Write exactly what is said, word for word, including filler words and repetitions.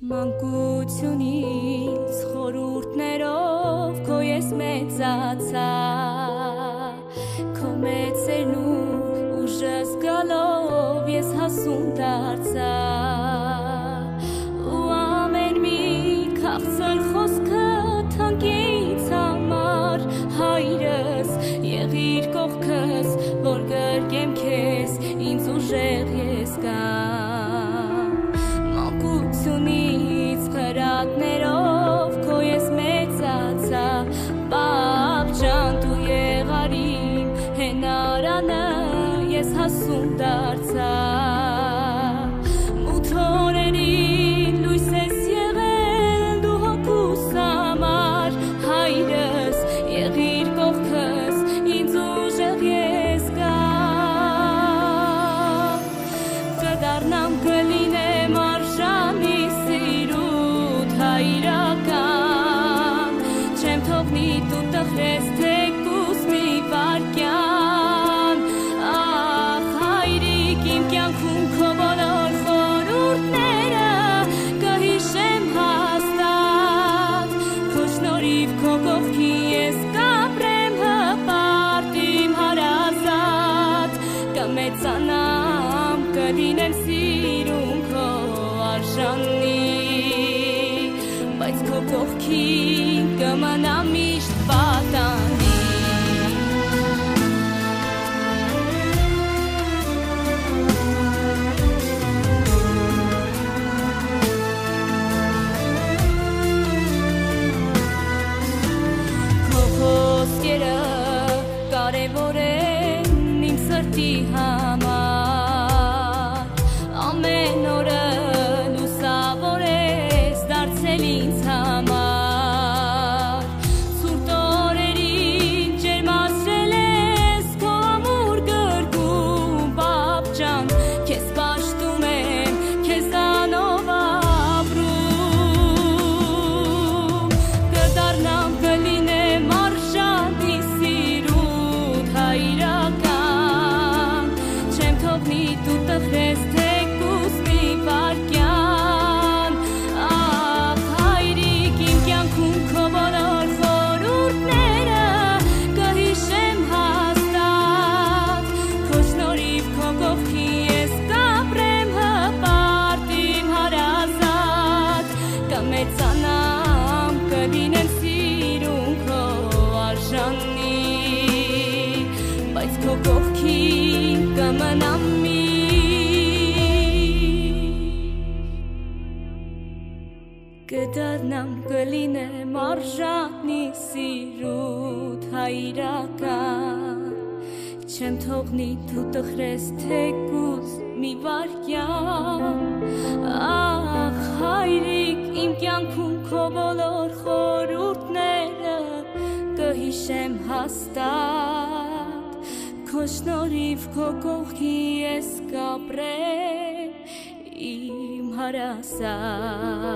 Մանկությունից խորհուրդներով քո ես մեծացա, քո մեծերն ու ուժը զգալով ես հասուն դարձա, ու ամեն մի քաղցր խոսքը թանկից համար, հայրս եղիր կողքս, որ գրկեմ քեզ, ինձ ուժեղ ես կամ մանկությունից խրատներով քո ես մեծացա, պապ ջան դու եղար իմ հենարանը, ես հասուն դարձա, մութ օրերին լույս ես եղել դու հոգուս համար, հայրս եղիր կողքս, ինձ ուժեղ ես կամ կդառնամ կլինեմ արժանի սիրուդ հայրական, չեմ թողնի դու տխրես թեկուզ մի վարկյան, ախ հայրիկ իմ կյանքում քո բոլոր խորհուրդները կհիշեմ հաստատ, քո շնորհիվ քո կողքի ես կապրեմ հպարտ իմ հարազատ, կմեծանամ կլինեմ սիրուն քո արժանի, բայց քո կողքին կմնամ միշտ պատանի, քո խոսքերը կարևոր են իմ սրտի համար, ամեն օրը լուսավոր ես դարձել ինձ համար, ցուրտ օրերին ջերմացրել ես քո ամուր գրկում, պապ ջան քեզ պաշտում եմ, քեզանով ապրում, կդառնամ կլինեմ արժանի սիրուդ հայրական, չեմ թողնի դու տխրես թեկուզ մի վարկյան, ախ հայրիկ իմ կյանքում քո բոլոր խորհուրդները կհիշեմ հաստատ, քո շնորհիվ քո կողքի ես կապրեմ հպարտ իմ հարազատ, կմեծանամ կլինեմ սիրուն քո արժանի, բայց քո կողքին կմնամ կդառնամ կլինեմ արժանի սիրուդ հայրական, չեմ թողնի դու տխրես թեկուզ մի վարկյան, ախ հայրիկ իմ կյանքում քո բոլոր խորհուրդները կհիշեմ հաստատ, քո շնորհիվ քո կողքի ես կապրեմ իմ հարազատ,